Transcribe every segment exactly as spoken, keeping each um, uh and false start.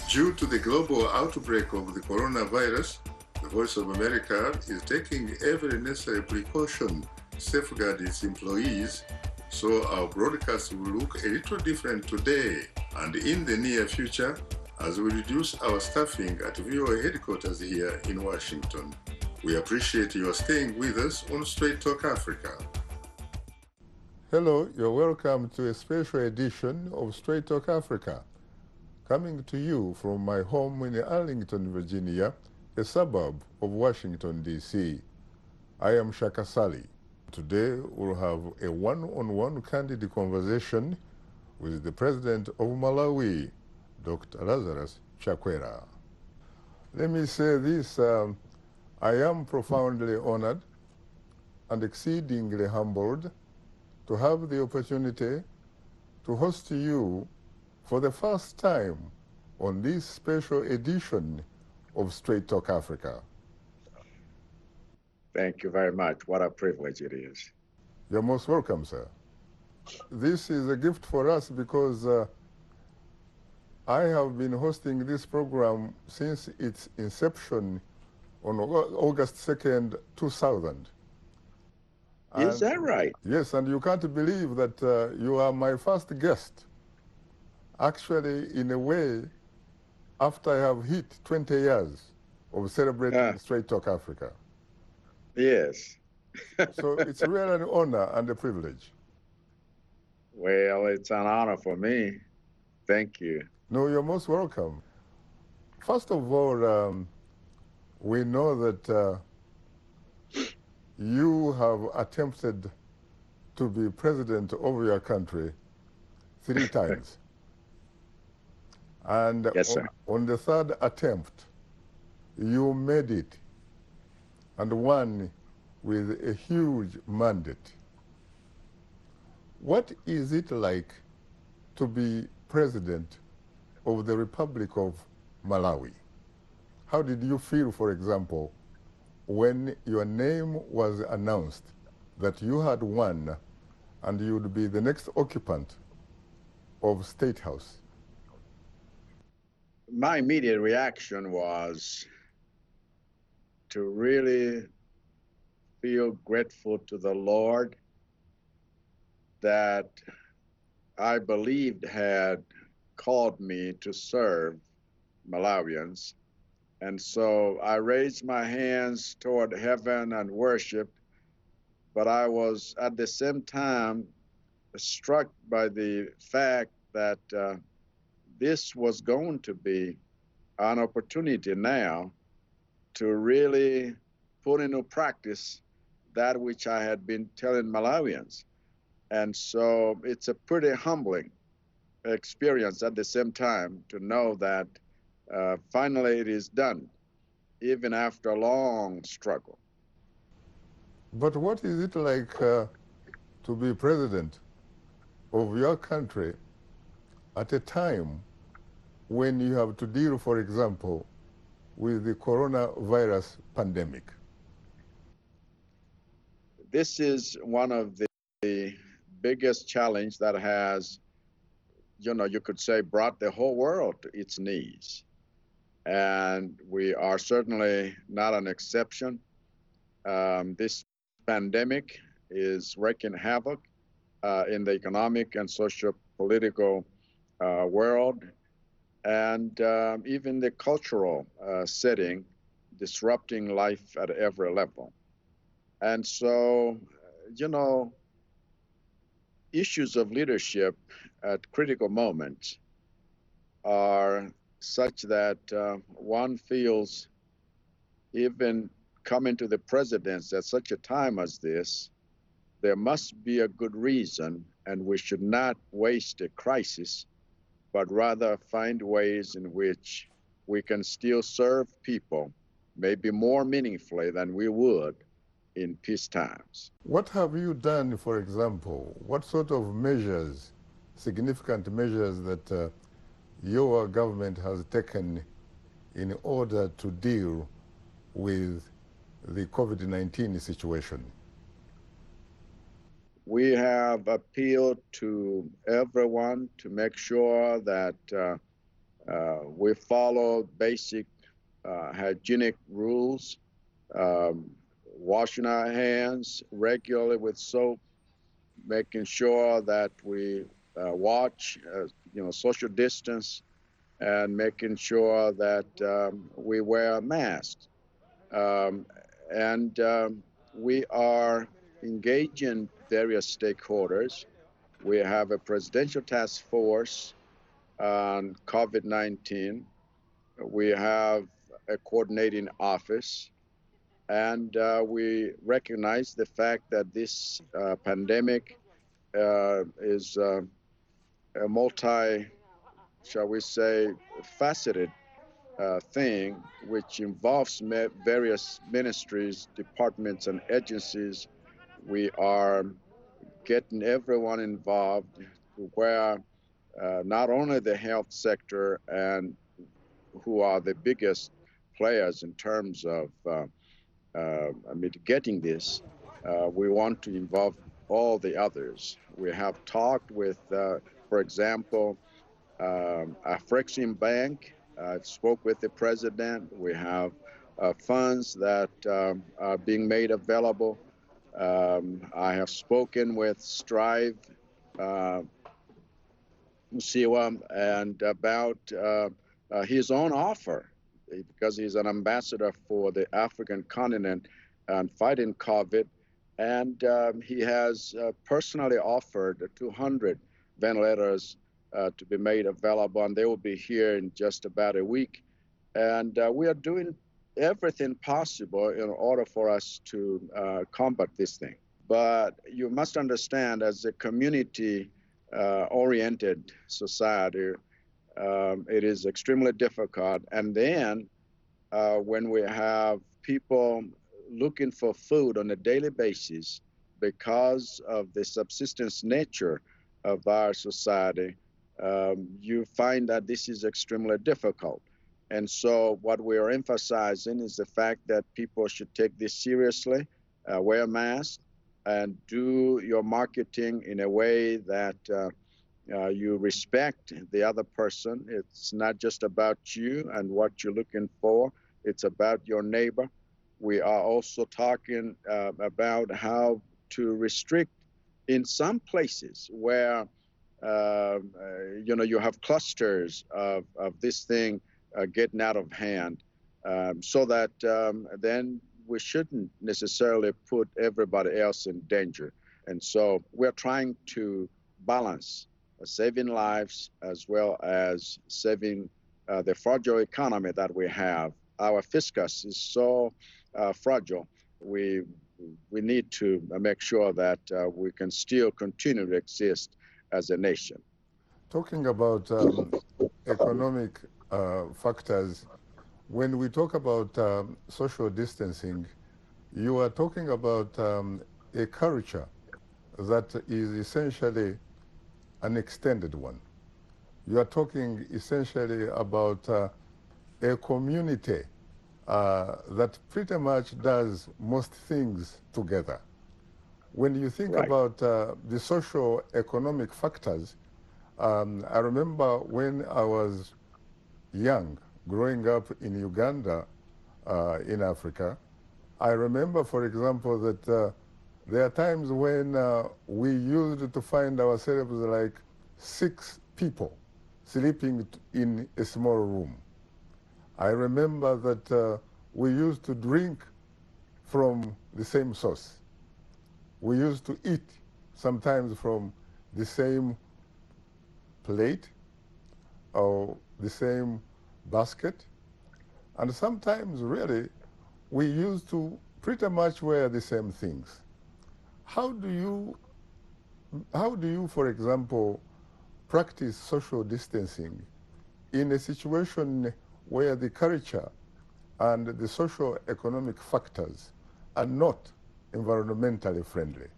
Due to the global outbreak of the coronavirus, the Voice of America is taking every necessary precaution to safeguard its employees, so our broadcast will look a little different today and in the near future as we reduce our staffing at V O A headquarters here in Washington. We appreciate your staying with us on Straight Talk Africa. Hello, you're welcome to a special edition of Straight Talk Africa, coming to you from my home in Arlington, Virginia, a suburb of Washington, D C I am Shaka Sali. Today we'll have a one-on-one candid conversation with the President of Malawi, Doctor Lazarus Chakwera. Let me say this, um, I am profoundly honored and exceedingly humbled to have the opportunity to host you for the first time on this special edition of Straight Talk Africa. Thank you very much. What a privilege it is. You're most welcome, sir. This is a gift for us because uh, I have been hosting this program since its inception on August second, two thousand. Is And, that right? yes, and you can't believe that uh, you are my first guest. Actually, in a way, after I have hit twenty years of celebrating Ah. Straight Talk Africa. Yes. So it's really an honor and a privilege. Well, it's an honor for me. Thank you. No, you're most welcome. First of all, um, we know that uh, you have attempted to be president of your country three times. And Yes, sir. on, on the third attempt, you made it and won with a huge mandate. What is it like to be president of the Republic of Malawi? How did you feel, for example, when your name was announced that you had won and you would be the next occupant of State House? My immediate reaction was to really feel grateful to the Lord that I believed had called me to serve Malawians. And so I raised my hands toward heaven and worshiped, but I was at the same time struck by the fact that uh, this was going to be an opportunity now to really put into practice that which I had been telling Malawians. And so it's a pretty humbling experience at the same time to know that uh, finally it is done, even after a long struggle. But what is it like uh, to be president of your country at a time when you have to deal, for example, with the coronavirus pandemic? This is one of the, the biggest challenge that has, you know, you could say brought the whole world to its knees. And we are certainly not an exception. Um, this pandemic is wreaking havoc uh, in the economic and socio-political uh, world, and um, even the cultural uh, setting, disrupting life at every level. And so, you know, issues of leadership at critical moments are such that uh, one feels even coming to the presidency at such a time as this, there must be a good reason, and we should not waste a crisis, but rather find ways in which we can still serve people, maybe more meaningfully than we would in peace times. What have you done, for example? What sort of measures, significant measures that uh, your government has taken in order to deal with the COVID nineteen situation? We have appealed to everyone to make sure that uh, Uh, we follow basic uh, hygienic rules, um, washing our hands regularly with soap, making sure that we uh, watch, uh, you know, social distance, and making sure that um, we wear masks. Um, and um, we are engaging various stakeholders. We have a presidential task force on COVID nineteen. We have a coordinating office, and uh, we recognize the fact that this uh, pandemic uh, is uh, a multi, shall we say, faceted uh, thing, which involves various ministries, departments, and agencies. We are getting everyone involved to where uh, not only the health sector and who are the biggest players in terms of uh, uh, mitigating this, uh, we want to involve all the others. We have talked with, uh, for example, um, Afrexim Bank. I spoke with the president. We have uh, funds that um, are being made available. Um, I have spoken with Strive uh, Musiwa and about uh, uh, his own offer, because he's an ambassador for the African continent and fighting COVID. And um, he has uh, personally offered two hundred ventilators uh, to be made available, and they will be here in just about a week. And uh, we are doing everything possible in order for us to uh, combat this thing. But you must understand, as a community uh, oriented society, um, it is extremely difficult. And then uh, when we have people looking for food on a daily basis because of the subsistence nature of our society, um, you find that this is extremely difficult. And so what we are emphasizing is the fact that people should take this seriously, uh, wear masks, and do your marketing in a way that uh, uh, you respect the other person. It's not just about you and what you're looking for, it's about your neighbor. We are also talking uh, about how to restrict in some places where uh, uh, you know you have clusters of, of this thing uh, getting out of hand, um, so that um, then we shouldn't necessarily put everybody else in danger. And so we're trying to balance uh, saving lives as well as saving uh, the fragile economy that we have. Our fiscus is so uh, fragile. We we need to make sure that uh, we can still continue to exist as a nation. Talking about um, economic uh, factors, when we talk about um, social distancing, you are talking about um, a culture that is essentially an extended one. You are talking essentially about uh, a community uh, that pretty much does most things together. When you think Right. about uh, the social economic factors, um, I remember when I was young, growing up in Uganda, uh, in Africa, I remember, for example, that uh, there are times when uh, we used to find ourselves like six people sleeping in a small room. I remember that uh, we used to drink from the same source. We used to eat sometimes from the same plate or the same basket. And sometimes, really, we used to pretty much wear the same things. How do you, how do you, for example, practice social distancing in a situation where the culture and the social economic factors are not environmentally friendly?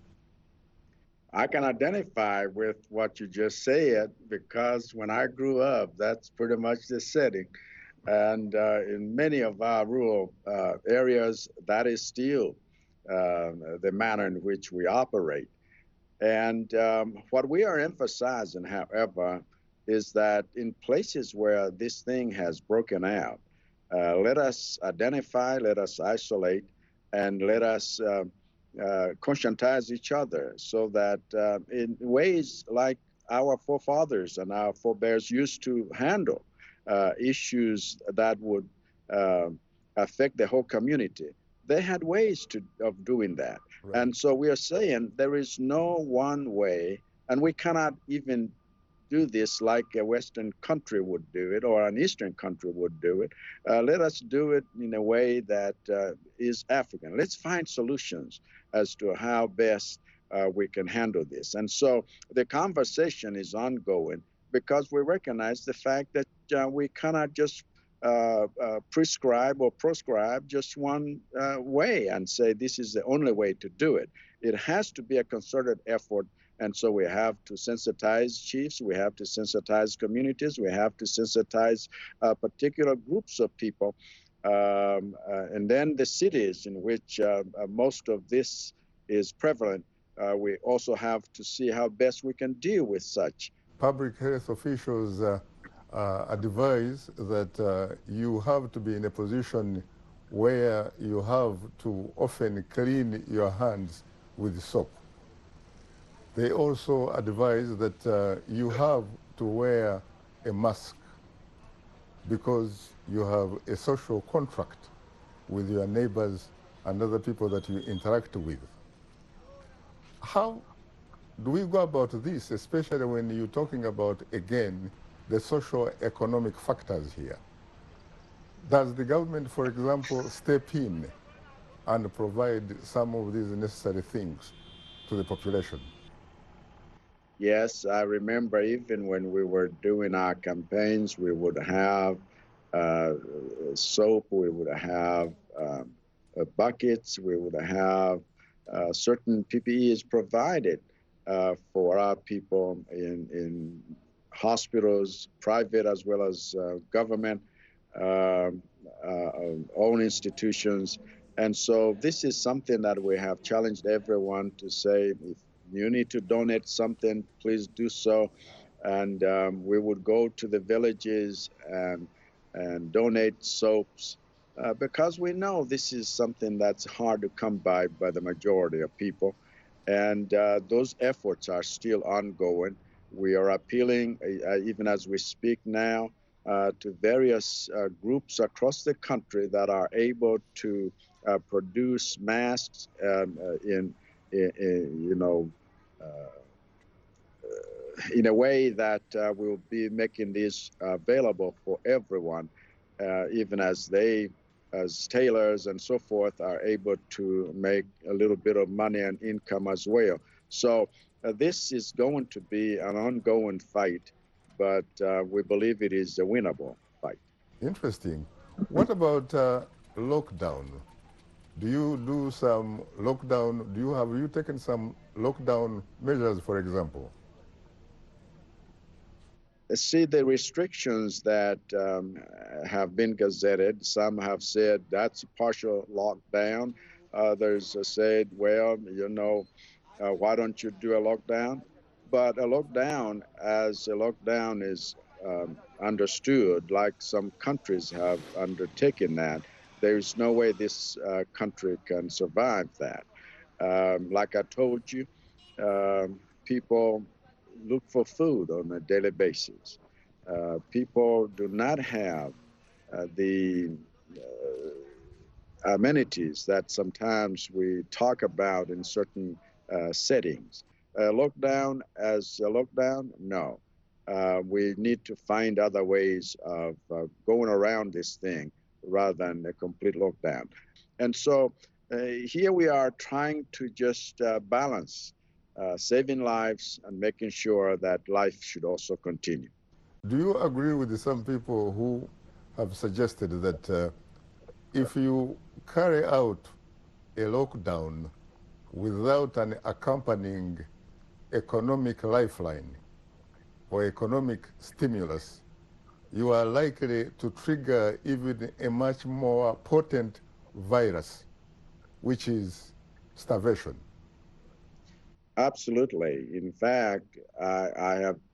I can identify with what you just said because when I grew up, that's pretty much the setting. And uh, in many of our rural uh, areas, that is still uh, the manner in which we operate. And um, what we are emphasizing, however, is that in places where this thing has broken out, uh, let us identify, let us isolate, and let us uh, uh, conscientize each other so that uh, in ways like our forefathers and our forebears used to handle uh, issues that would uh, affect the whole community. They had ways to, of doing that. Right. And so we are saying there is no one way, and we cannot even do this like a Western country would do it or an Eastern country would do it. Uh, let us do it in a way that uh, is African. Let's find solutions as to how best uh, we can handle this. And so the conversation is ongoing because we recognize the fact that uh, we cannot just uh, uh, prescribe or proscribe just one uh, way and say this is the only way to do it. It has to be a concerted effort. And so we have to sensitize chiefs, we have to sensitize communities, we have to sensitize uh, particular groups of people. Um, uh, and then the cities in which uh, uh, most of this is prevalent, uh, we also have to see how best we can deal with such. Public health officials uh, uh, advise that uh, you have to be in a position where you have to often clean your hands with soap. They also advise that uh, you have to wear a mask because you have a social contract with your neighbors and other people that you interact with. How do we go about this, especially when you're talking about, again, the socio-economic factors here? Does the government, for example, step in and provide some of these necessary things to the population? Yes, I remember even when we were doing our campaigns, we would have uh, soap, we would have um, uh, buckets, we would have uh, certain P P Es provided uh, for our people in, in hospitals, private as well as uh, government um, uh, own institutions. And so this is something that we have challenged everyone to say, if you need to donate something, please do so. And um, we would go to the villages and, and donate soaps uh, because we know this is something that's hard to come by by the majority of people. And uh, those efforts are still ongoing. We are appealing, uh, even as we speak now, uh, to various uh, groups across the country that are able to uh, produce masks um, uh, in, in, in, you know, uh, in a way that uh, will be making this available for everyone, uh, even as they, as tailors and so forth, are able to make a little bit of money and income as well. So uh, this is going to be an ongoing fight, but uh, we believe it is a winnable fight. Interesting. What about uh, lockdown? Do you do some lockdown? Do you have you taken some lockdown measures, for example? See, the restrictions that um, have been gazetted, some have said that's a partial lockdown. Others have said, well, you know, uh, why don't you do a lockdown? But a lockdown, as a lockdown is um, understood, like some countries have undertaken that, there's no way this uh, country can survive that. Um, like I told you, um, people look for food on a daily basis. Uh, people do not have uh, the uh, amenities that sometimes we talk about in certain uh, settings. Uh, lockdown as a lockdown? No. Uh, we need to find other ways of uh, going around this thing rather than a complete lockdown. And so uh, here we are trying to just uh, balance uh, saving lives and making sure that life should also continue. Do you agree with some people who have suggested that uh, if you carry out a lockdown without an accompanying economic lifeline or economic stimulus, you are likely to trigger even a much more potent virus, which is starvation? Absolutely. In fact, I, I have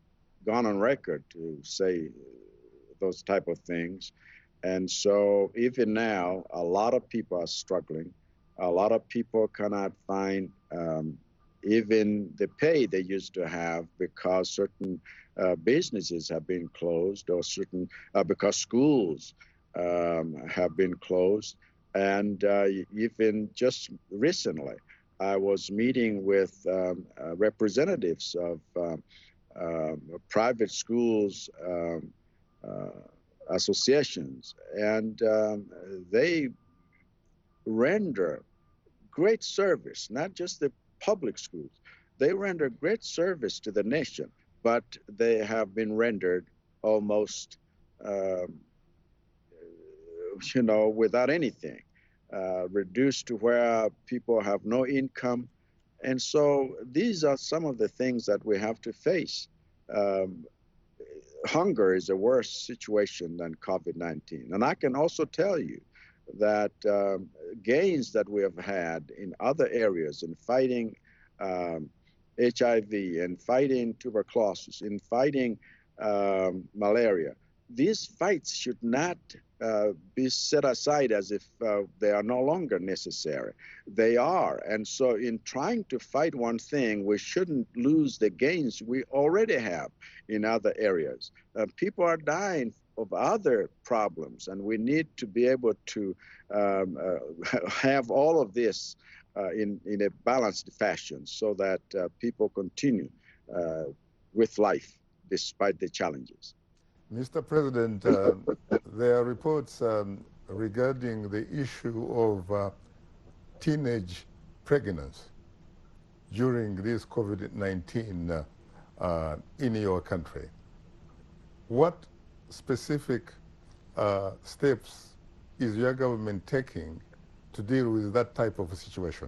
gone on record to say those type of things. And so even now, a lot of people are struggling. A lot of people cannot find um, even the pay they used to have because certain uh, businesses have been closed, or certain uh, because schools um, have been closed. And uh, even just recently, I was meeting with um, uh, representatives of um, uh, private schools um, uh, associations, and um, they render great service, not just the public schools. They render great service to the nation, but they have been rendered almost, um, you know, without anything, uh, reduced to where people have no income. And so these are some of the things that we have to face. Um, Hunger is a worse situation than COVID nineteen. And I can also tell you that um, gains that we have had in other areas in fighting um, H I V, and fighting tuberculosis, in fighting um, malaria, these fights should not uh, be set aside as if uh, they are no longer necessary. They are. And so in trying to fight one thing, we shouldn't lose the gains we already have in other areas. Uh, people are dying of other problems, and we need to be able to um, uh, have all of this uh, in, in a balanced fashion so that uh, people continue uh, with life despite the challenges. Mister President, uh, there are reports um, regarding the issue of uh, teenage pregnancy during this COVID nineteen uh, uh, in your country. What specific uh, steps is your government taking to deal with that type of a situation?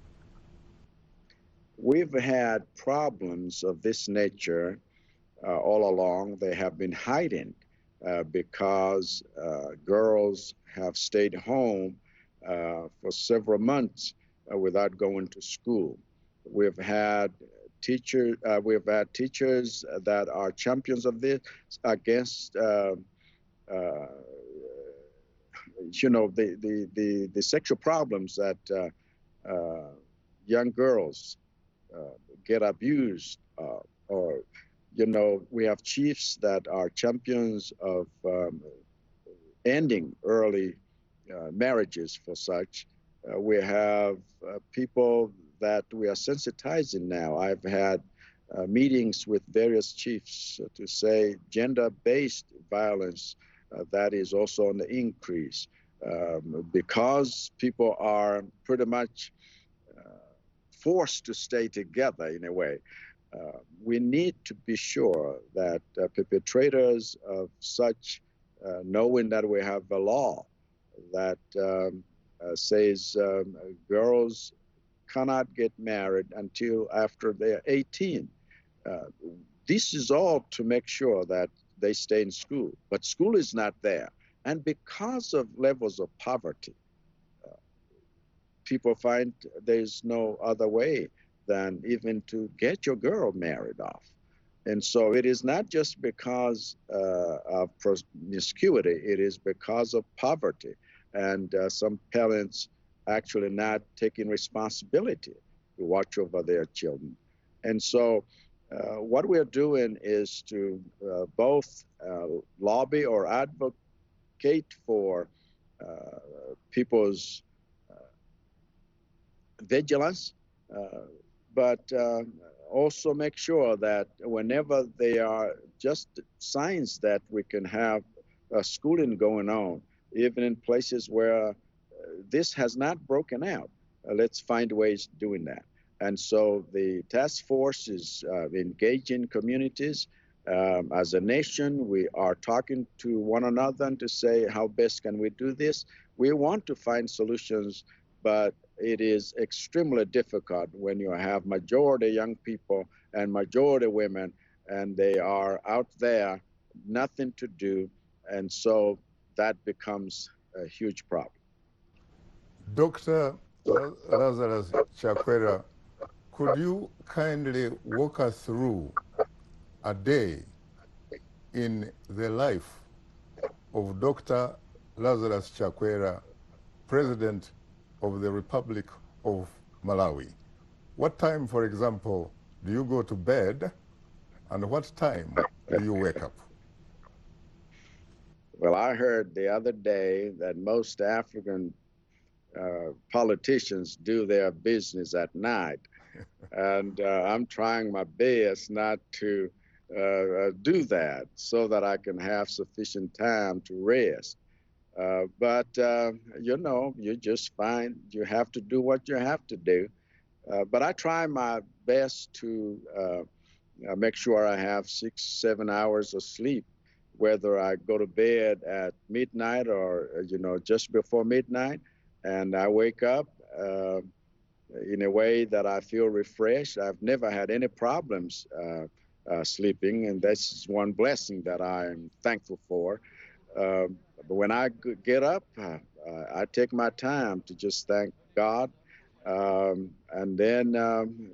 We've had problems of this nature uh, all along. They have been hiding uh, because uh, girls have stayed home uh, for several months uh, without going to school. We've had teacher, uh, we've had teachers that are champions of this against, uh, uh, you know, the, the, the, the sexual problems that uh, uh, young girls uh, get abused, uh, or, you know, we have chiefs that are champions of um, ending early uh, marriages for such. Uh, we have uh, people that we are sensitizing now. I've had uh, meetings with various chiefs uh, to say gender-based violence, uh, that is also on the increase, um, because people are pretty much uh, forced to stay together in a way. Uh, we need to be sure that uh, perpetrators of such, uh, knowing that we have a law that um, uh, says um, girls cannot get married until after they're eighteen. Uh, this is all to make sure that they stay in school, but school is not there. And because of levels of poverty, uh, people find there's no other way than even to get your girl married off. And so it is not just because uh, of promiscuity, it is because of poverty. And uh, some parents actually not taking responsibility to watch over their children. And so uh, what we're doing is to uh, both uh, lobby or advocate for uh, people's uh, vigilance, uh, but uh, also make sure that whenever there are just signs that we can have uh, schooling going on, even in places where uh, this has not broken out, uh, let's find ways doing that. And so the task force is uh, engaging communities. Um, as a nation, we are talking to one another and to say, how best can we do this? We want to find solutions, but it is extremely difficult when you have majority young people and majority women, and they are out there, nothing to do. And so that becomes a huge problem. Doctor Lazarus Chakwera, could you kindly walk us through a day in the life of Doctor Lazarus Chakwera, President of the Republic of Malawi? What time, for example, do you go to bed, and what time do you wake up? Well, I heard the other day that most African uh, politicians do their business at night. And uh, I'm trying my best not to uh, do that so that I can have sufficient time to rest. Uh, but, uh, you know, you just find you have to do what you have to do. Uh, but I try my best to uh, uh, make sure I have six, seven hours of sleep, whether I go to bed at midnight or, you know, just before midnight, and I wake up uh, in a way that I feel refreshed. I've never had any problems uh, uh, sleeping, and that's one blessing that I'm thankful for. Uh, but when I get up, uh, I take my time to just thank God, um, and then um,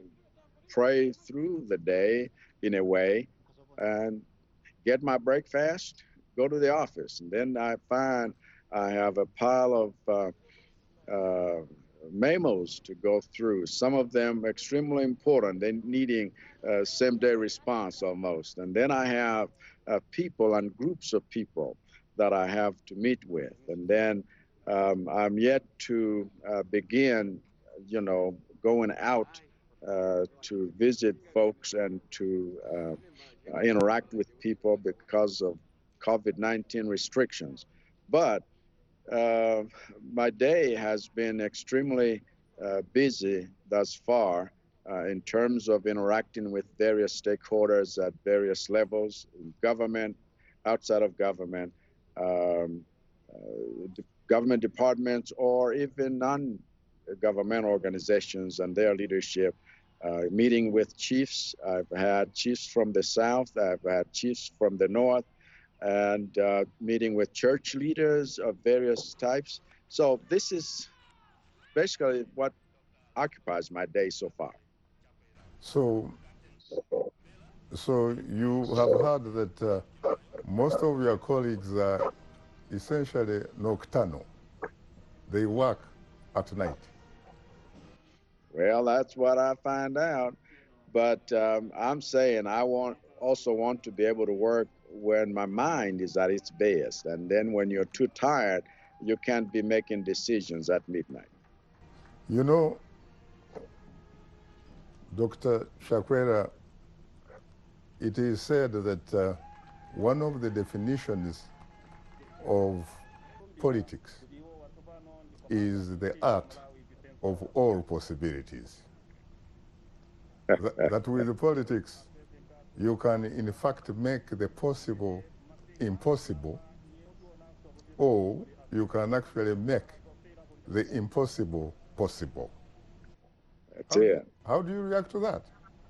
pray through the day in a way, and get my breakfast, go to the office, and then I find I have a pile of uh, uh, memos to go through. Some of them extremely important, they needing uh, same-day response almost. And then I have uh, people and groups of people that I have to meet with. And then um, I'm yet to uh, begin, you know, going out uh, to visit folks and to uh, uh, interact with people because of COVID nineteen restrictions. But uh, my day has been extremely uh, busy thus far uh, in terms of interacting with various stakeholders at various levels, in government, outside of government, um, uh, government departments, or even non-government organizations and their leadership. Uh, meeting with chiefs. I've had chiefs from the south, I've had chiefs from the north, and uh, meeting with church leaders of various types. So this is basically what occupies my day so far. So, so you have heard that uh, most of your colleagues are essentially nocturnal. They work at night. Well, that's what I find out. But um, I'm saying I want also want to be able to work when my mind is at its best. And then when you're too tired, you can't be making decisions at midnight. You know, Doctor Chakwera, it is said that uh, one of the definitions of politics is the art of all possibilities. that, that with politics, you can in fact make the possible impossible, or you can actually make the impossible possible. That's how, it. How do you react to that?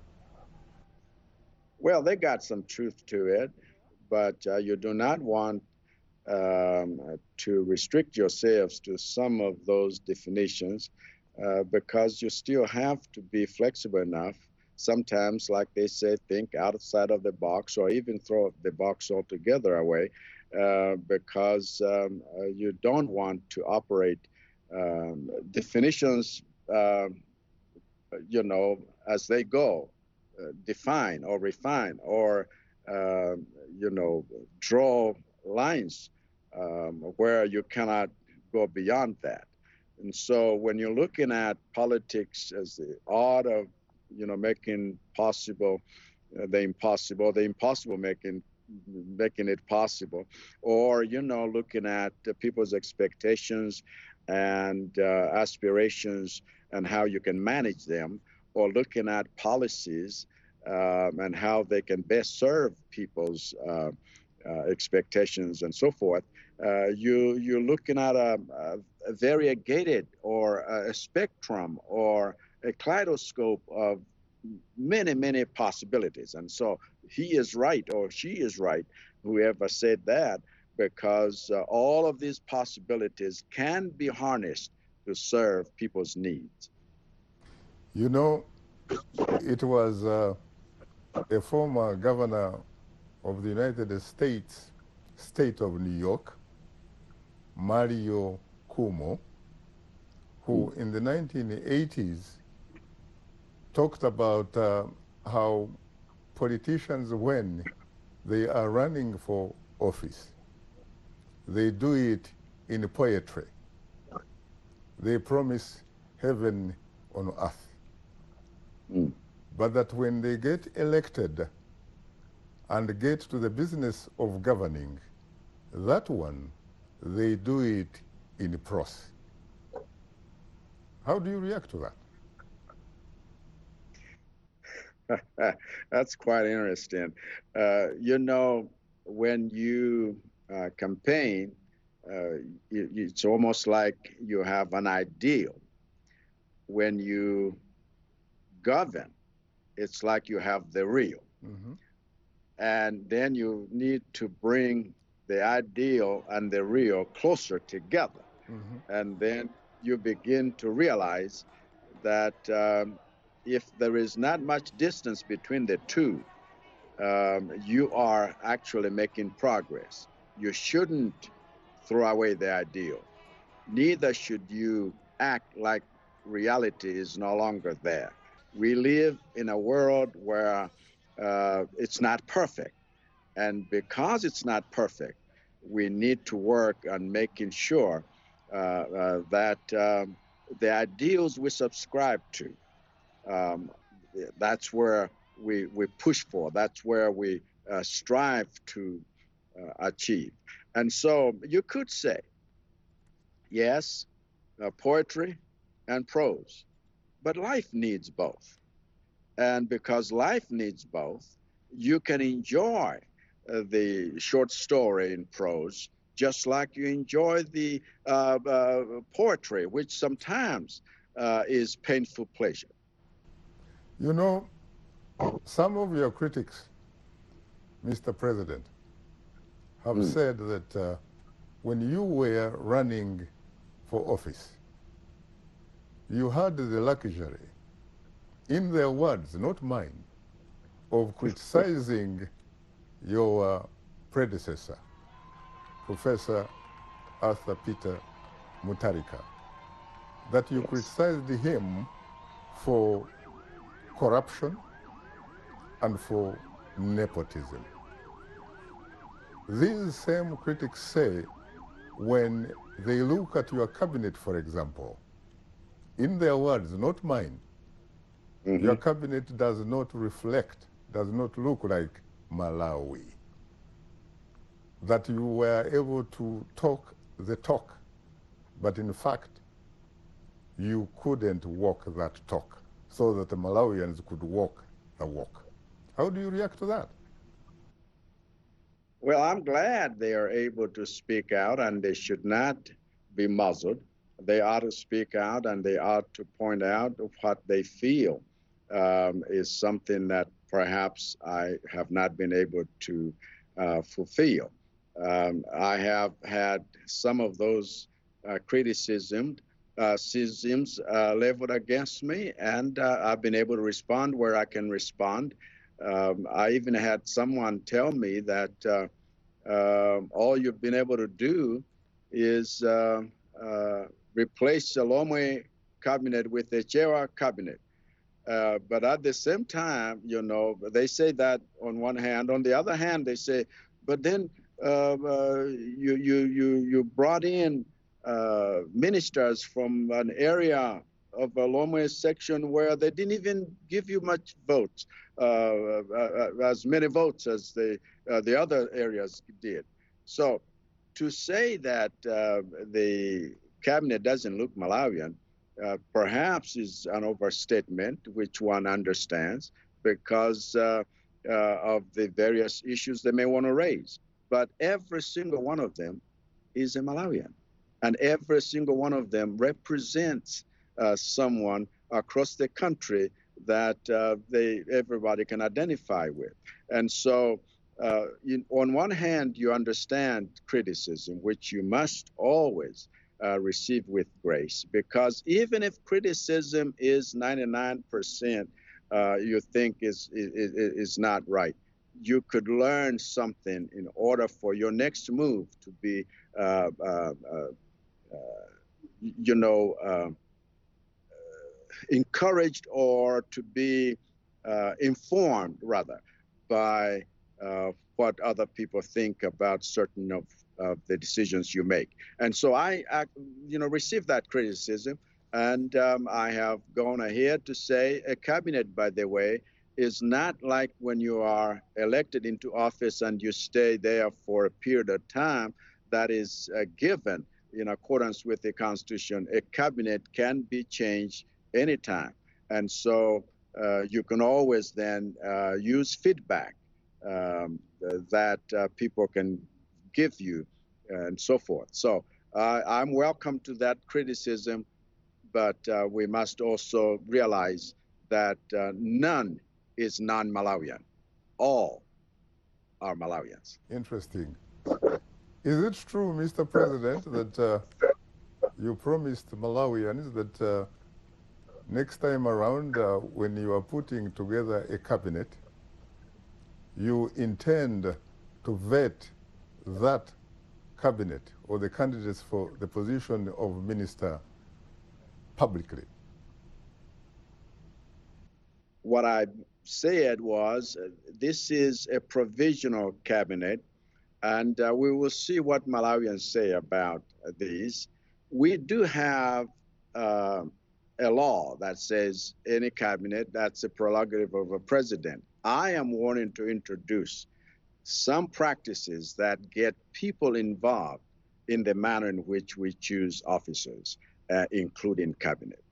Well, they got some truth to it, but uh, you do not want um, to restrict yourselves to some of those definitions uh, because you still have to be flexible enough. Sometimes, like they say, think outside of the box or even throw the box altogether away uh, because um, uh, you don't want to operate um, definitions, uh, you know, as they go. Uh, define or refine or, uh, you know, draw lines um, where you cannot go beyond that. And so when you're looking at politics as the art of, you know, making possible uh, the impossible, the impossible making making it possible, or, you know, looking at uh, people's expectations and uh, aspirations and how you can manage them, or looking at policies um, and how they can best serve people's uh, uh, expectations and so forth, uh, you, you're looking at a, a variegated or a spectrum or a kaleidoscope of many, many possibilities. And so he is right, or she is right, whoever said that, because uh, all of these possibilities can be harnessed to serve people's needs. You know, it was uh, a former governor of the United States state of New York, Mario Cuomo, who in the nineteen eighties talked about uh, how politicians, when they are running for office, they do it in poetry. They promise heaven on earth. Mm. But that when they get elected and get to the business of governing, that one, they do it in prose. How do you react to that? That's quite interesting. Uh, you know, when you uh, campaign, uh, you, you, it's almost like you have an ideal. When you govern, it's like you have the real. Mm-hmm. And then you need to bring the ideal and the real closer together. Mm-hmm. And then you begin to realize that um, if there is not much distance between the two, um, you are actually making progress. You shouldn't throw away the ideal. Neither should you act like reality is no longer there. We live in a world where uh, it's not perfect. And because it's not perfect, we need to work on making sure uh, uh, that um, the ideals we subscribe to, um, that's where we, we push for, that's where we uh, strive to uh, achieve. And so you could say, yes, uh, poetry and prose, but life needs both. And because life needs both, you can enjoy uh, the short story in prose just like you enjoy the uh, uh, poetry, which sometimes uh, is painful pleasure. You know, some of your critics, Mister President, have Mm. said that uh, when you were running for office, you had the luxury, in their words, not mine, of criticizing your uh, predecessor, Professor Arthur Peter Mutharika, that you Yes. criticized him for corruption and for nepotism. These same critics say, when they look at your cabinet, for example, in their words, not mine, Mm-hmm. your cabinet does not reflect, does not look like Malawi. That you were able to talk the talk, but in fact, you couldn't walk that talk so that the Malawians could walk the walk. How do you react to that? Well, I'm glad they are able to speak out, and they should not be muzzled. They ought to speak out, and they ought to point out what they feel um, is something that perhaps I have not been able to uh, fulfill. Um, I have had some of those uh, criticisms uh, criticisms uh, leveled against me, and uh, I've been able to respond where I can respond. Um, I even had someone tell me that uh, um, all you've been able to do is uh, uh, replace the Lomé cabinet with the Chewa cabinet. Uh, but at the same time, you know, they say that on one hand. On the other hand, they say, but then uh, uh, you, you, you, you brought in uh, ministers from an area of a Lomé section where they didn't even give you much votes, uh, uh, as many votes as the, uh, the other areas did. So to say that uh, the cabinet doesn't look Malawian, uh, perhaps is an overstatement, which one understands because uh, uh, of the various issues they may want to raise. But every single one of them is a Malawian, and every single one of them represents uh, someone across the country that uh, they everybody can identify with. And so, uh, in, on one hand, you understand criticism, which you must always uh, receive with grace, because even if criticism is ninety-nine percent, uh, you think is, is is not right, you could learn something in order for your next move to be, uh, uh, uh, you know, uh, encouraged or to be uh, informed, rather, by uh, what other people think about certain of, of the decisions you make. And so I, I you know, received that criticism, and um, I have gone ahead to say a cabinet, by the way, is not like when you are elected into office and you stay there for a period of time that is uh, given in accordance with the Constitution. A cabinet can be changed anytime. And so uh, you can always then uh, use feedback um, that uh, people can give you and so forth. So uh, I'm welcome to that criticism, but uh, we must also realize that uh, none is non-Malawian. All are Malawians. Interesting. Is it true, Mister President, that uh, you promised Malawians that uh, next time around, uh, when you are putting together a cabinet, you intend to vet that cabinet or the candidates for the position of minister publicly? What I said was uh, this is a provisional cabinet, and uh, we will see what Malawians say about uh, these. We do have uh, a law that says any cabinet, that's a prerogative of a president. I am wanting to introduce some practices that get people involved in the manner in which we choose officers, uh, including cabinet.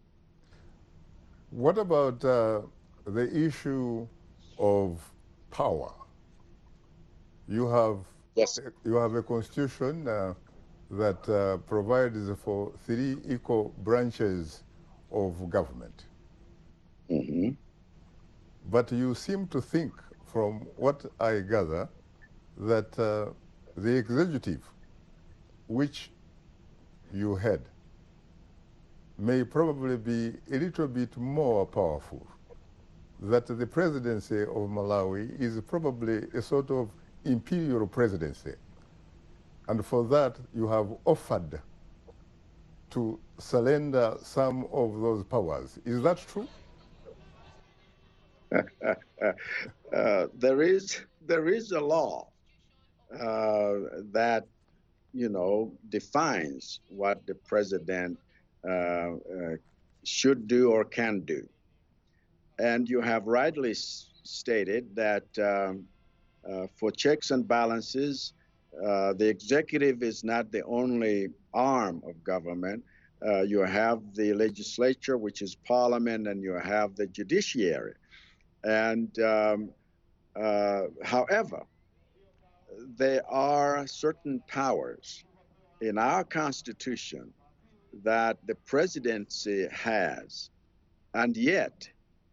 What about uh, the issue of power? You have, yes. you have a constitution uh, that uh, provides for three equal branches of government. Mm-hmm. But you seem to think, from what I gather, that uh, the executive, which you had, may probably be a little bit more powerful, that the presidency of Malawi is probably a sort of imperial presidency. And for that, you have offered to surrender some of those powers. Is that true? uh, there is there is a law uh, that you know defines what the president uh, uh, should do or can do, and you have rightly stated that um, uh, for checks and balances, uh, the executive is not the only arm of government. Uh, you have the legislature, which is parliament, and you have the judiciary. And um, uh, however, there are certain powers in our Constitution that the presidency has, and yet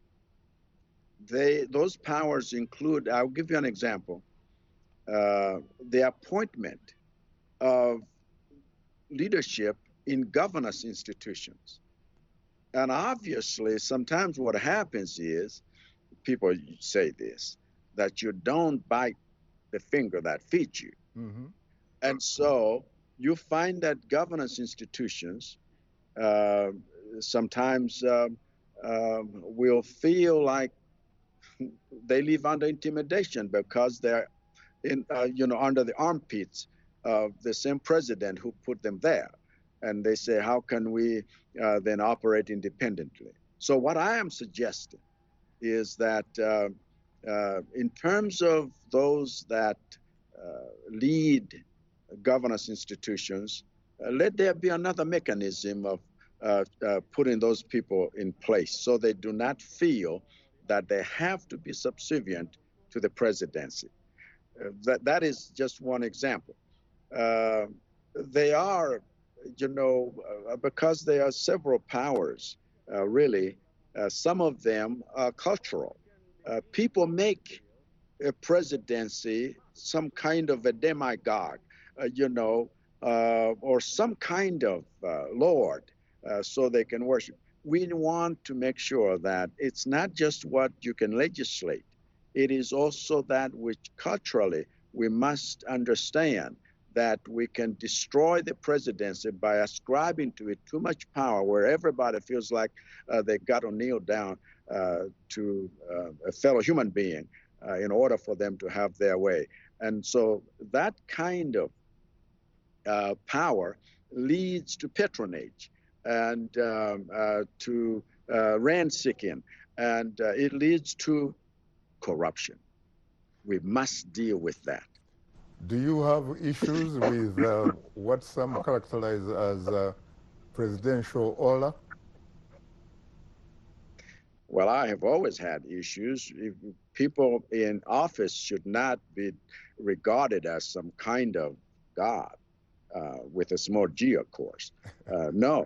they those powers include. I'll give you an example: uh, the appointment of leadership in governance institutions. And obviously, sometimes what happens is people say this that you don't bite the finger that feeds you. Mm-hmm. And so you find that governance institutions uh, sometimes uh, uh, will feel like they live under intimidation because they're in, uh, you know, under the armpits of the same president who put them there. And they say, how can we uh, then operate independently? So what I am suggesting is that uh, uh, in terms of those that uh, lead governance institutions, uh, let there be another mechanism of uh, uh, putting those people in place so they do not feel that they have to be subservient to the presidency. Uh, that, that is just one example. Uh, they are, you know, uh, because there are several powers, uh, really, uh, some of them are cultural. Uh, people make a presidency some kind of a demagogue, uh, you know, uh, or some kind of uh, lord, uh, so they can worship. We want to make sure that it's not just what you can legislate, it is also that which culturally we must understand that we can destroy the presidency by ascribing to it too much power where everybody feels like uh, they've got to kneel down uh, to uh, a fellow human being uh, in order for them to have their way. And so that kind of uh, power leads to patronage and um, uh, to uh, rent-seeking, and uh, it leads to corruption. We must deal with that. Do you have issues with uh, what some characterize as uh, presidential aura? Well, I have always had issues. People in office should not be regarded as some kind of God, uh, with a small g, of course. Uh, no.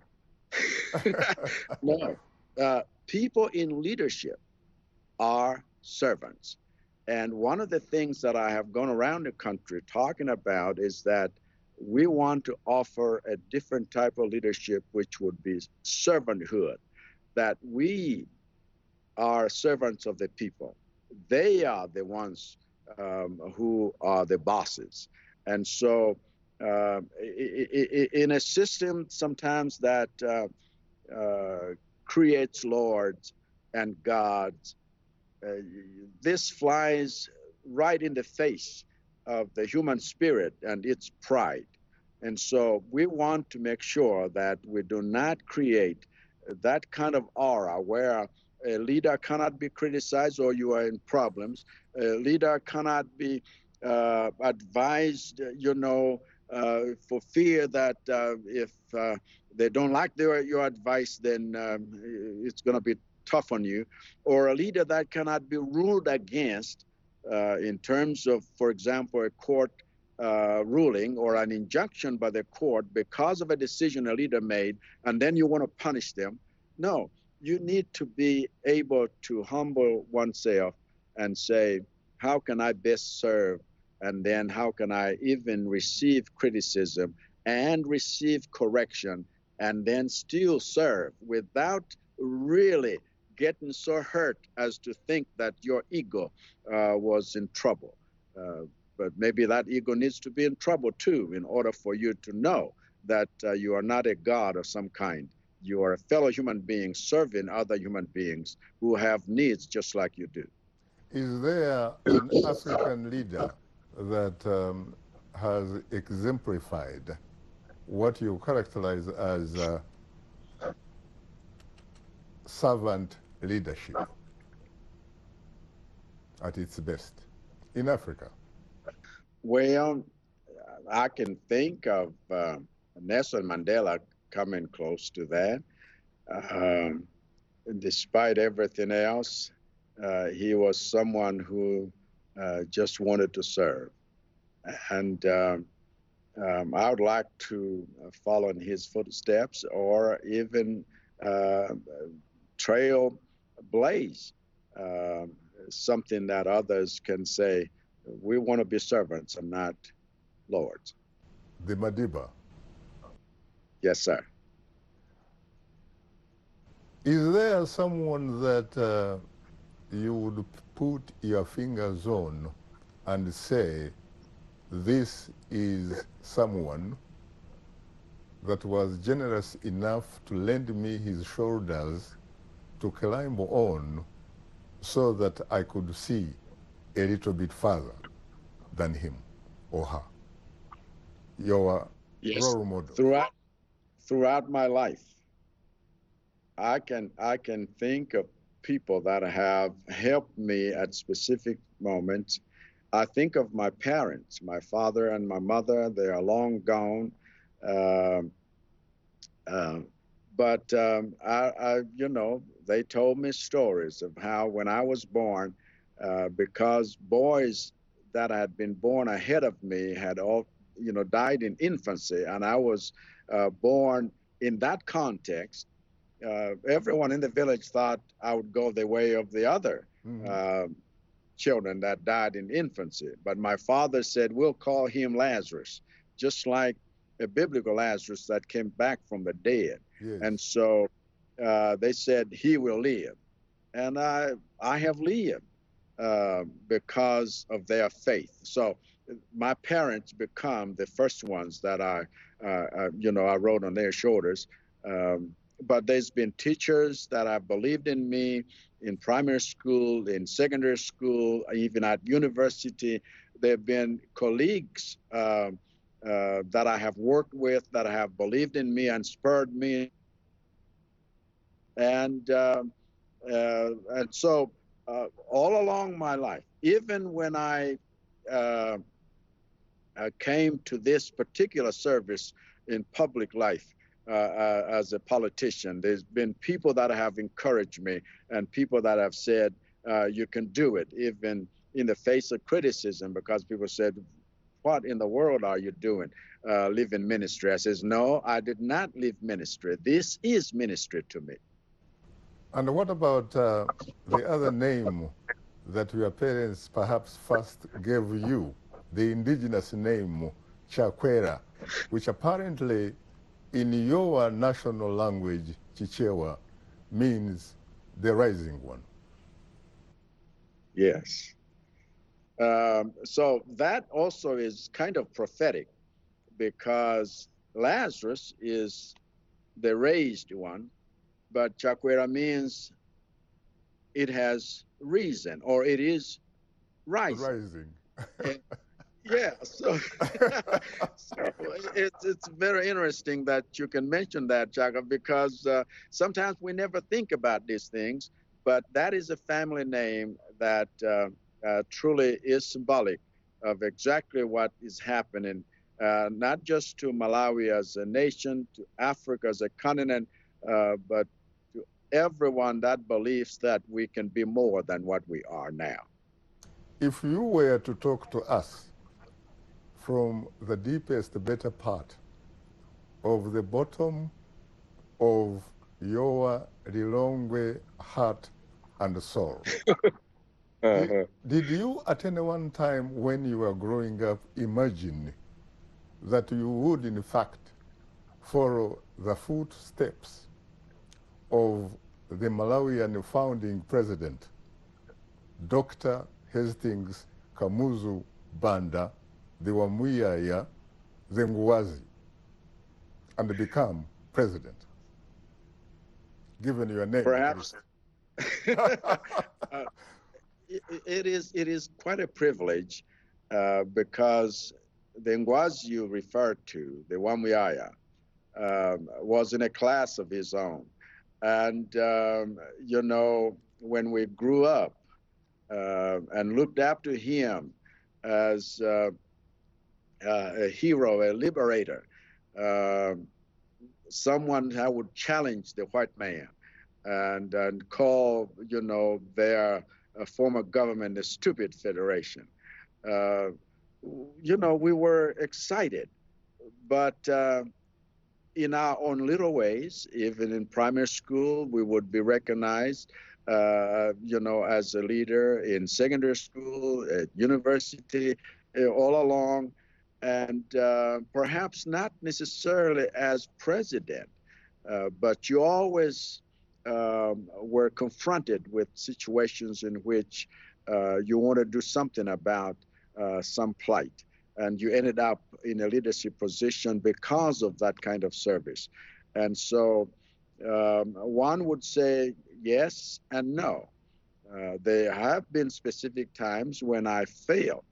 No. Uh, people in leadership are servants. And one of the things that I have gone around the country talking about is that we want to offer a different type of leadership, which would be servanthood, that we are servants of the people. They are the ones um, who are the bosses. And so uh, in a system sometimes that uh, uh, creates lords and gods, uh, this flies right in the face of the human spirit and its pride. And so we want to make sure that we do not create that kind of aura where a leader cannot be criticized or you are in problems. A leader cannot be uh, advised, you know, uh, for fear that uh, if uh, they don't like their, your advice, then um, it's going to be tough on you. Or a leader that cannot be ruled against uh, in terms of, for example, a court uh, ruling or an injunction by the court because of a decision a leader made, and then you want to punish them. No. You need to be able to humble oneself and say, how can I best serve? And then how can I even receive criticism and receive correction and then still serve without really getting so hurt as to think that your ego uh, was in trouble. Uh, but maybe that ego needs to be in trouble too in order for you to know that uh, you are not a god of some kind. You are a fellow human being serving other human beings who have needs just like you do. Is there an African leader that um, has exemplified what you characterize as uh, servant leadership at its best in Africa? Well, I can think of uh, Nelson Mandela coming close to that. Um, despite everything else, uh, he was someone who uh, just wanted to serve. And um, um, I would like to follow in his footsteps or even uh, trailblaze uh, something that others can say, we want to be servants and not lords. The Madiba. Yes, sir. Is there someone that uh, you would put your fingers on and say, this is someone that was generous enough to lend me his shoulders to climb on so that I could see a little bit further than him or her? Your yes. role model. Throughout, throughout my life, I can, I can think of people that have helped me at specific moments. I think of my parents, my father and my mother. They are long gone. Uh, uh, but um, I, I, you know, they told me stories of how when I was born, uh, because boys that had been born ahead of me had all, you know, died in infancy, and I was uh, born in that context. Uh, everyone in the village thought I would go the way of the other mm-hmm. uh, children that died in infancy. But my father said, we'll call him Lazarus, just like a biblical Lazarus that came back from the dead. Yes. And so uh, they said, he will live. And I, I have lived. uh, because of their faith. So my parents become the first ones that I, uh, uh, you know, I rode on their shoulders. Um, but there's been teachers that have believed in me in primary school, in secondary school, even at university. There have been colleagues uh, uh, that I have worked with that have believed in me and spurred me. And uh, uh, and so uh, all along my life, even when I uh, uh, came to this particular service in public life uh, uh, as a politician, there's been people that have encouraged me and people that have said, uh, you can do it, even in the face of criticism, because people said, what in the world are you doing, uh, leaving ministry? I says, no, I did not leave ministry. This is ministry to me. And what about uh, the other name that your parents perhaps first gave you, the indigenous name Chakwera, which apparently in your national language, Chichewa, means the rising one? Yes. Um, so that also is kind of prophetic, because Lazarus is the raised one, but Chakwera means it has reason, or it is rising. Rising. And yeah, so, so it's, it's very interesting that you can mention that, Chaka, because uh, sometimes we never think about these things, but that is a family name that uh, uh, truly is symbolic of exactly what is happening, uh, not just to Malawi as a nation, to Africa as a continent, uh, but to everyone that believes that we can be more than what we are now. If you were to talk to us from the deepest, better part of the bottom of your Lilongwe heart and soul, Uh-huh. did, did you at any one time when you were growing up imagine that you would in fact follow the footsteps of the Malawian founding president, Doctor Hastings Kamuzu Banda, the Wamuyaya, the Ngwazi, and become president, given your name? Perhaps. uh, it, it is it is quite a privilege uh, because the Ngwazi you referred to, the Wamuyaya, um, was in a class of his own. And, um, you know, when we grew up uh, and looked up to him as uh, uh, a hero, a liberator, uh, someone who would challenge the white man and, and call, you know, their uh, former government a stupid federation. Uh, you know, we were excited, but uh, in our own little ways, even in primary school, we would be recognized, uh, you know, as a leader in secondary school, at university, uh, all along, and uh, perhaps not necessarily as president, uh, but you always um, were confronted with situations in which uh, you want to do something about uh, some plight. And you ended up in a leadership position because of that kind of service. And so um, one would say yes and no. Uh, there have been specific times when I failed,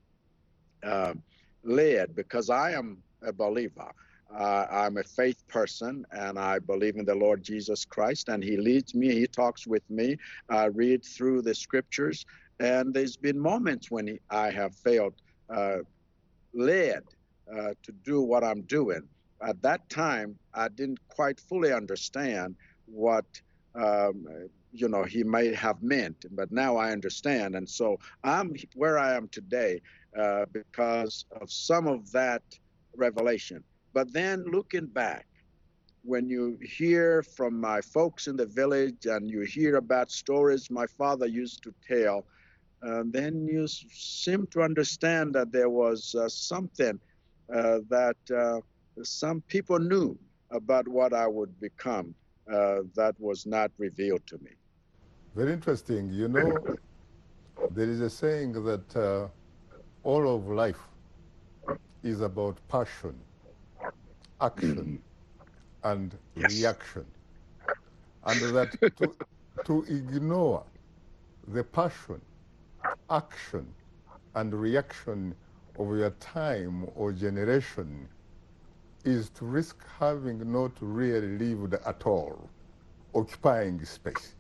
uh, led, because I am a believer. Uh, I'm a faith person, and I believe in the Lord Jesus Christ, and He leads me, He talks with me. I read through the scriptures, and there's been moments when he, I have failed, uh, led uh, to do what I'm doing. At that time, I didn't quite fully understand what um, you know he may have meant, but now I understand, and so I'm where I am today uh, because of some of that revelation. But then looking back, when you hear from my folks in the village and you hear about stories my father used to tell, uh, then you seem to understand that there was uh, something uh, that uh, some people knew about what I would become uh, that was not revealed to me. Very interesting. You know, There is a saying that uh, all of life is about passion, action, Mhm. and Yes. reaction, and that to, to ignore the passion, action, and reaction of your time or generation is to risk having not really lived at all, occupying space.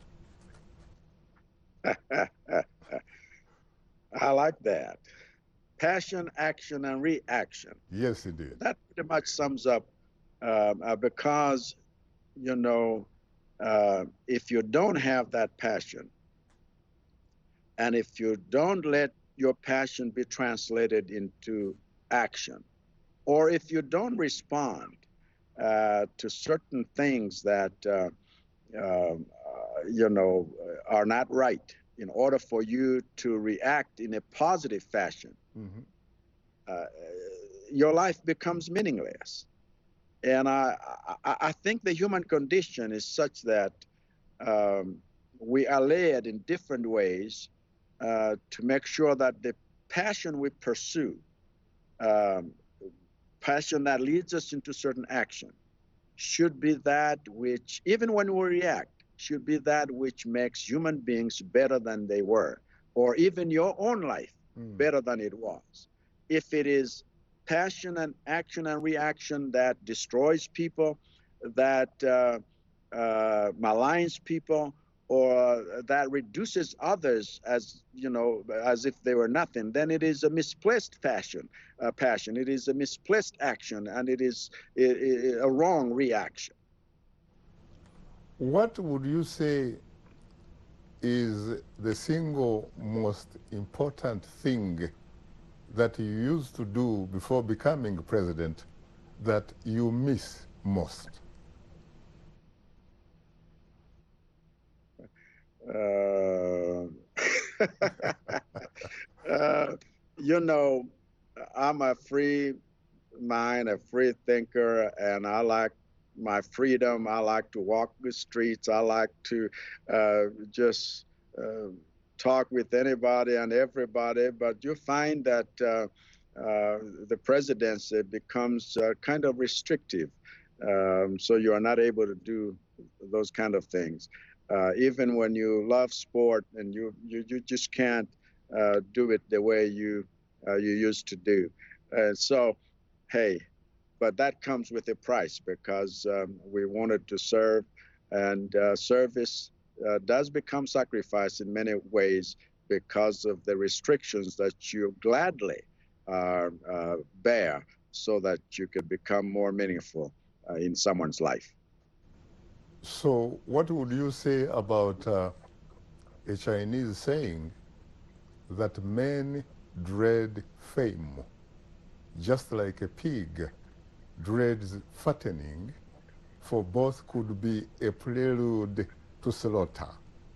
I like that. Passion, action, and reaction. Yes, it did. That pretty much sums up um, uh, because, you know, uh, if you don't have that passion, and if you don't let your passion be translated into action, or if you don't respond uh, to certain things that, uh, um, uh, you know, are not right, in order for you to react in a positive fashion, Mm-hmm. uh, your life becomes meaningless. And I, I, I think the human condition is such that um, we are led in different ways uh, to make sure that the passion we pursue, um, passion that leads us into certain action, should be that which, even when we react, should be that which makes human beings better than they were, or even your own life Mm. better than it was. If it is passion and action and reaction that destroys people, that uh, uh, maligns people, or that reduces others as you know as if they were nothing, then it is a misplaced passion. Uh, passion. It is a misplaced action, and it is a, a wrong reaction. What would you say is the single most important thing that you used to do before becoming president that you miss most? Uh, uh, you know, I'm a free mind, a free thinker, and I like my freedom. I like to walk the streets. I like to uh, just uh, talk with anybody and everybody. But you find that uh, uh, the presidency becomes uh, kind of restrictive. Um, so you are not able to do those kind of things. Uh, even when you love sport, and you you, you just can't uh, do it the way you uh, you used to do. Uh, so hey, but that comes with a price because um, we wanted to serve, and uh, service uh, does become sacrifice in many ways because of the restrictions that you gladly uh, uh, bear so that you could become more meaningful uh, in someone's life. So, what would you say about uh, a Chinese saying that men dread fame, just like a pig dreads fattening, for both could be a prelude to slaughter?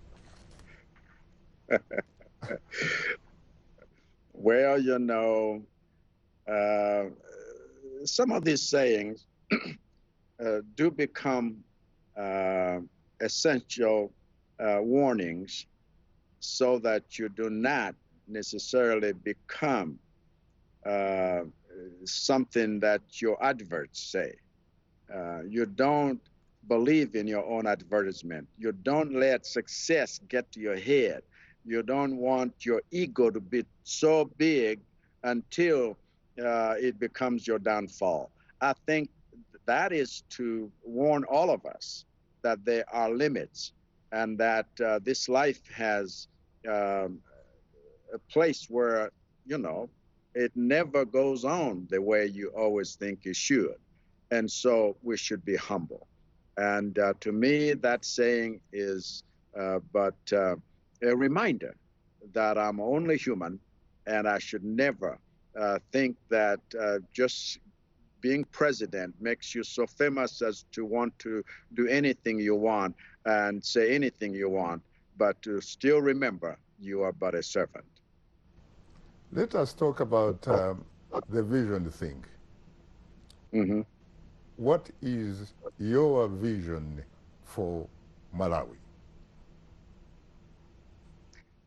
Well, you know, uh, some of these sayings uh, do become uh, essential uh, warnings so that you do not necessarily become uh, something that your adverts say. Uh, you don't believe in your own advertisement. You don't let success get to your head. You don't want your ego to be so big until uh, it becomes your downfall. I think that is to warn all of us that there are limits, and that uh, this life has um, a place where, you know, it never goes on the way you always think it should. And so we should be humble. And uh, to me, that saying is uh, but uh, a reminder that I'm only human, and I should never uh, think that uh, just being president makes you so famous as to want to do anything you want and say anything you want, but to still remember you are but a servant. Let us talk about um, the vision thing. Mm-hmm. What is your vision for Malawi?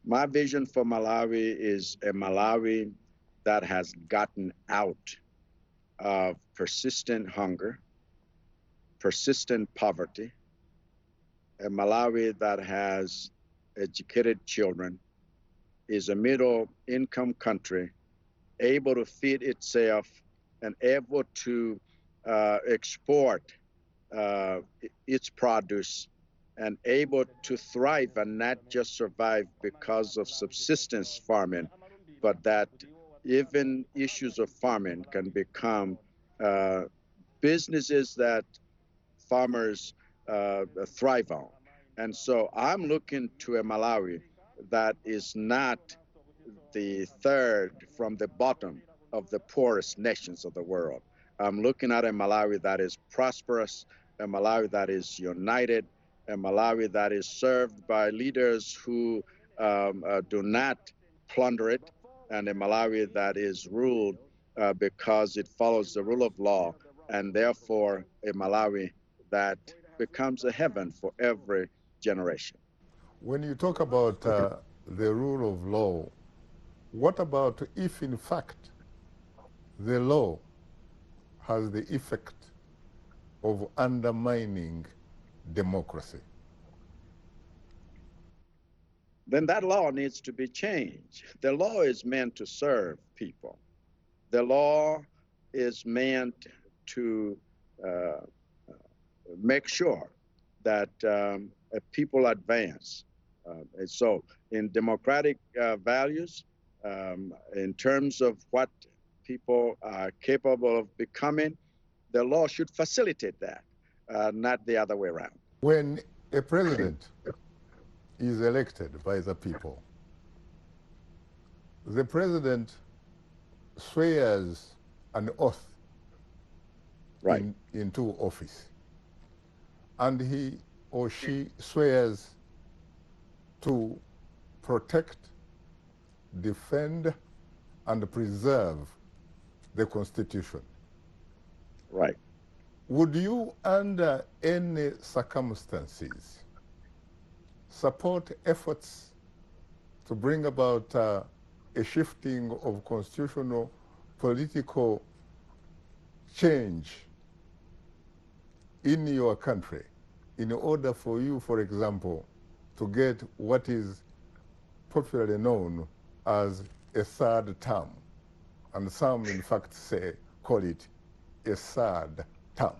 My vision for Malawi is a Malawi that has gotten out of persistent hunger, persistent poverty, a Malawi that has educated children, is a middle income country, able to feed itself and able to uh, export uh, its produce and able to thrive and not just survive because of subsistence farming, but that even issues of farming can become uh, businesses that farmers uh, thrive on. And so I'm looking to a Malawi that is not the third from the bottom of the poorest nations of the world. I'm looking at a Malawi that is prosperous, a Malawi that is united, a Malawi that is served by leaders who um, uh, do not plunder it, and a Malawi that is ruled uh, because it follows the rule of law, and therefore a Malawi that becomes a heaven for every generation. When you talk about uh, the rule of law, what about if, in fact, the law has the effect of undermining democracy? Then that law needs to be changed. The law is meant to serve people. The law is meant to uh, make sure that um, people advance. Uh, and so, in democratic uh, values, um, in terms of what people are capable of becoming, the law should facilitate that, uh, not the other way around. When a president is elected by the people, the president swears an oath right. in, into office, and he or she swears to protect, defend, and preserve the Constitution. Right. Would you, under any circumstances, support efforts to bring about uh, a shifting of constitutional political change in your country in order for you, for example, to get what is popularly known as a third term? And some, in fact, say, call it a third term.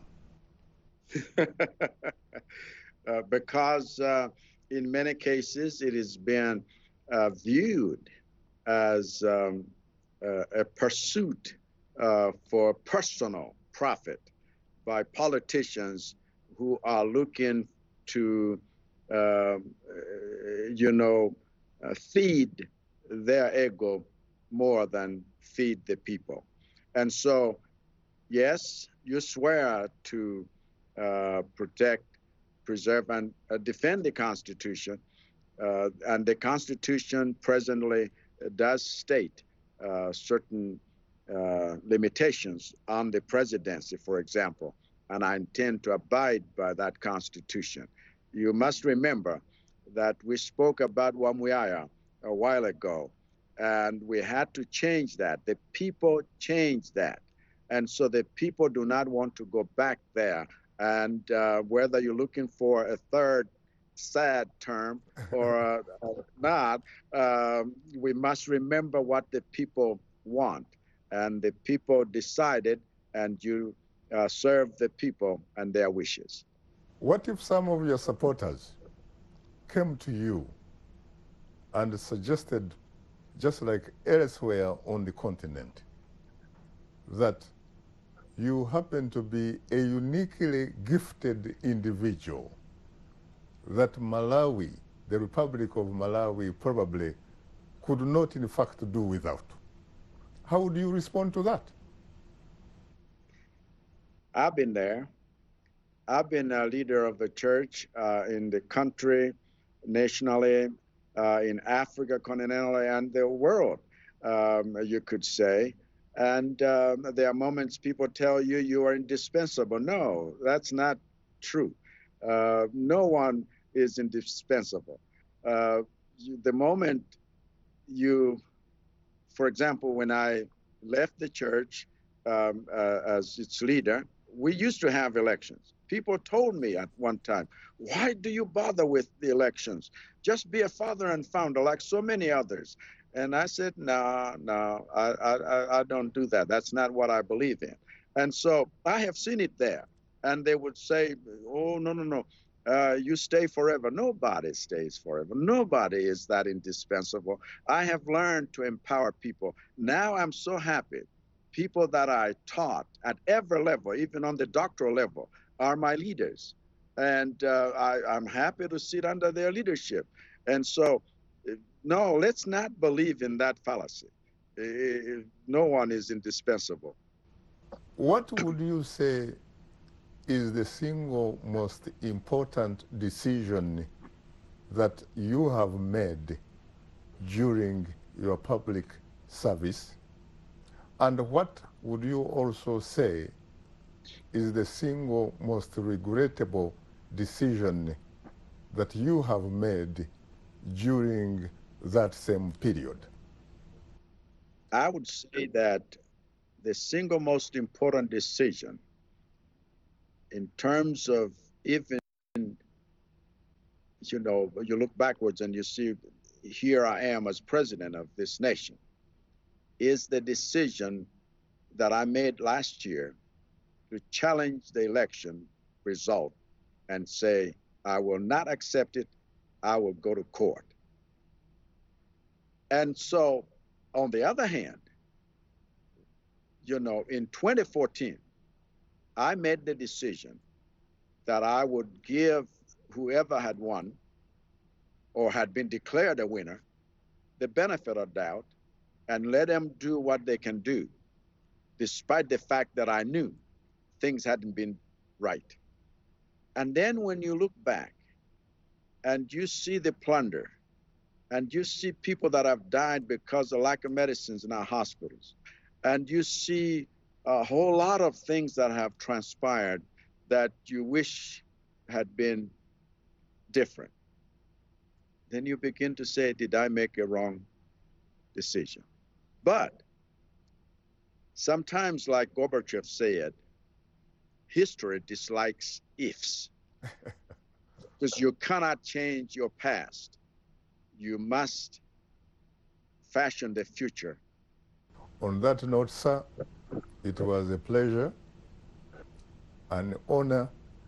uh, because uh, in many cases it has been uh, viewed as um, uh, a pursuit uh, for personal profit by politicians who are looking to, uh, you know, uh, feed their ego more than feed the people. And so, yes, you swear to uh, protect, preserve, and uh, defend the Constitution. Uh, and the Constitution presently does state uh, certain uh, limitations on the presidency, for example, and I intend to abide by that Constitution. You must remember that we spoke about Wamuaya a while ago, and we had to change that. The people changed that. And so the people do not want to go back there. And uh, whether you're looking for a third sad term or uh, not, um, we must remember what the people want. And the people decided, and you uh, serve the people and their wishes. What if some of your supporters came to you and suggested, just like elsewhere on the continent, that you happen to be a uniquely gifted individual that Malawi, the Republic of Malawi, probably could not in fact do without? How would you respond to that? I've been there. I've been a leader of the church uh, in the country, nationally, uh, in Africa, continentally, and the world, um, you could say. And um, there are moments people tell you you are indispensable. No, that's not true. Uh, no one is indispensable. Uh, you, the moment you, for example, when I left the church um, uh, as its leader, we used to have elections. People told me at one time, why do you bother with the elections? Just be a father and founder like so many others. And I said, no, no, I, I, I don't do that. That's not what I believe in. And so I have seen it there. And they would say, oh, no, no, no, uh, you stay forever. Nobody stays forever. Nobody is that indispensable. I have learned to empower people. Now I'm so happy. People that I taught at every level, even on the doctoral level, are my leaders. And uh, I, I'm happy to sit under their leadership. And so, no, let's not believe in that fallacy. Uh, no one is indispensable. What would you say is the single most important decision that you have made during your public service? And what would you also say is the single most regrettable decision that you have made during that same period? I would say that the single most important decision in terms of even, you know, you look backwards and you see, here I am as president of this nation, is the decision that I made last year to challenge the election result and say, I will not accept it, I will go to court. And so, on the other hand, you know, in twenty fourteen, I made the decision that I would give whoever had won or had been declared a winner the benefit of doubt and let them do what they can do, despite the fact that I knew things hadn't been right. And then when you look back and you see the plunder and you see people that have died because of lack of medicines in our hospitals, and you see a whole lot of things that have transpired that you wish had been different, then you begin to say, did I make a wrong decision? But sometimes, like Gorbachev said, history dislikes ifs. Because you cannot change your past. You must fashion the future. On that note, sir, it was a pleasure, an honor,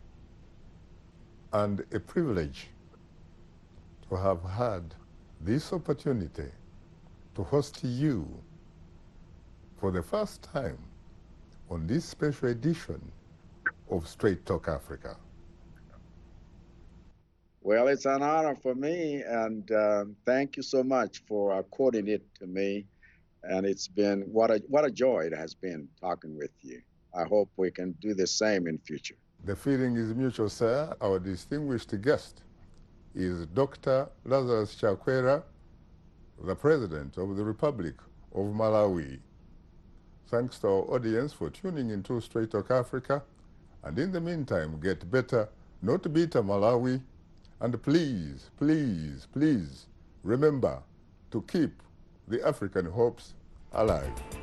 and a privilege to have had this opportunity to host you for the first time on this special edition of Straight Talk Africa. Well, it's an honor for me, and uh, thank you so much for according it to me. And it's been, what a, what a joy it has been talking with you. I hope we can do the same in future. The feeling is mutual, sir. Our distinguished guest is Doctor Lazarus Chakwera, the President of the Republic of Malawi. Thanks to our audience for tuning into Straight Talk Africa. And in the meantime, get better, not bitter, Malawi. And please, please, please remember to keep the African hopes alive.